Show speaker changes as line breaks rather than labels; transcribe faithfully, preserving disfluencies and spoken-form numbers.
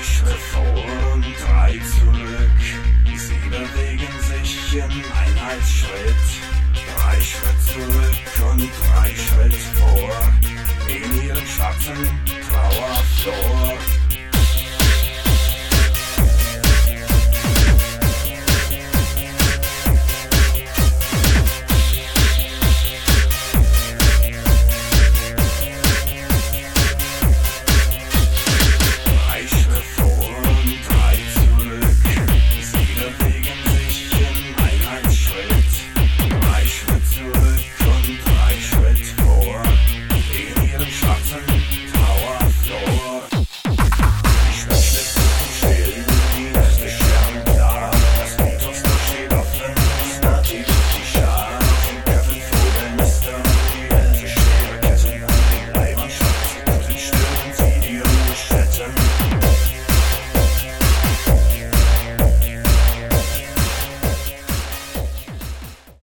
Schritt vor und drei zurück. Sie bewegen sich im Einheitsschritt. Drei Schritt zurück und drei Schritt vor. In ihrem schwarzen Trauerflor.